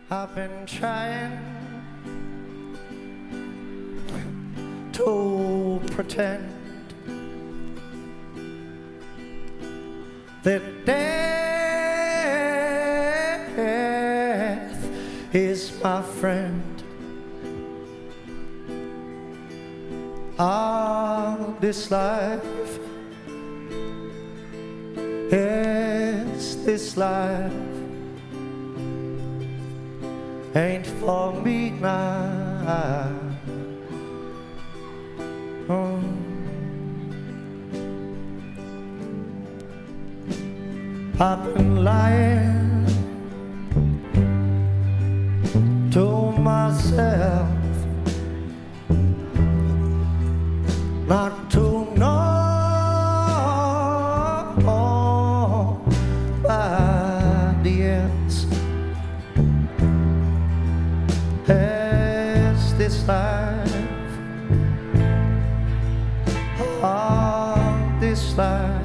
I've been trying to pretend that death is my friend. This life, yes, this life ain't for me now. I've been lying to myself not to know by the ends. As this life, this life